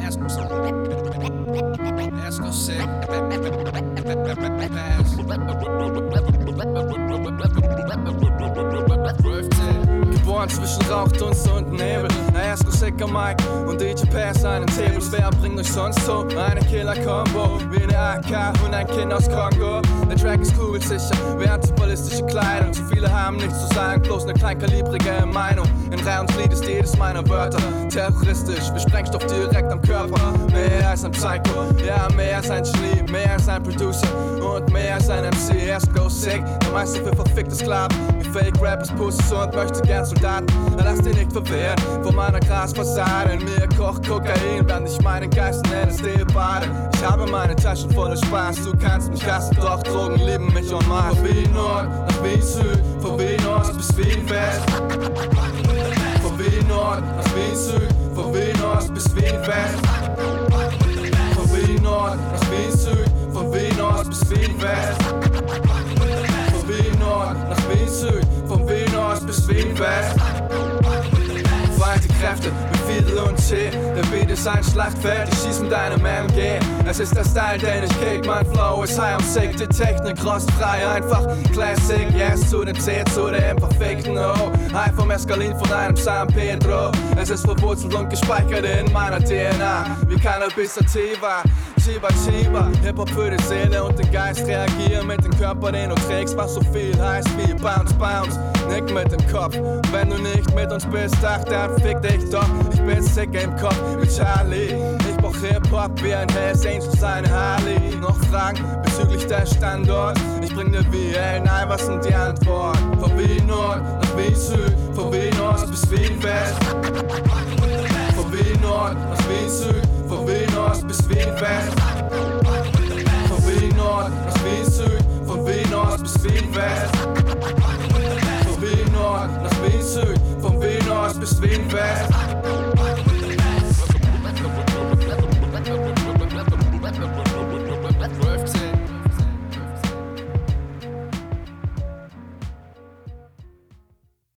Geboren zwischen Rauch, Dunst und Nebel. Erst noch Sicker Mike und DJ Pass einen Tables. Wer bringt euch sonst so eine Killer-Combo? Wie eine AK und ein Kind aus Kongo. Der Track ist kugelsicher, wir haben ballistische Kleidung. Zu viele haben nichts zu sagen, bloß eine kleinkalibrige Meinung. In Reihe und Glied ist jedes meiner Wörter terroristisch, wir Sprengstoff direkt am Körper. Mehr als ein Psycho, ja, mehr als ein Genie, mehr als ein Producer und mehr als ein MC. Erst go sick, der Meister für verfickte Sklaven. Wie Fake Rappers, Pussys und möchte gern Soldaten. Lass dich nicht verwehren von meiner Grasfassade. In mir kocht Kokain, während ich meinen Geist in LSD bade. Ich habe meine Taschen voller Spaß, du kannst mich hassen, doch Drogen lieben mich en masse. Von Wien Nord nach Wien Süd, von Wien Ost bis Wien West. Von Wien Nord nach Wien Süd, von Wien Ost bis Wien West. Von Wien Nord nach Wien Süd, von Wien Ost bis Wien West. Von Wien Nord nach Wien Süd, von Wien Ost bis Wien West. Vereinte Kräfte mit Fiedel und C. Der Beat ist ein Schlachtfeld, ich schieß mit einem MG. Es ist der Style, den ich kick, mein Flow ist high und sick. Die Technik rostfrei, einfach Classic. Yes, zu dem C, zu dem perfekten O. High vom Escalin von einem San Pedro. Es ist verwurzelt und gespeichert in meiner DNA. Wie Cannabis sativa. Chiba Chiba, Hip-Hop für die Seele und den Geist. Reagier mit dem Körper, den du trägst, was so viel heißt wie Bounce, Bounce. Nick mit dem Kopf, wenn du nicht mit uns bist, ach dann fick dich doch. Ich bin sick im Kopf wie Charlie. Ich brauch Hip-Hop wie ein Hells Angel seine Harley. Noch Fragen bezüglich der Standort? Ich bring dir wie Allen Iverson die Antwort. Von Wien Nord nach Wien Süd, von Wien Ost bis Wien West. Von Wien Nord nach Wien Süd, von Wien Ost bis Wien West. Von Wien Nord nach Wien Süd, von Wien Ost bis Wien West. Von Wien Nord nach Wien Süd, von Wien Ost bis Wien West.